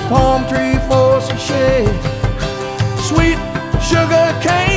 palm tree for some shade. Sweet sugar cane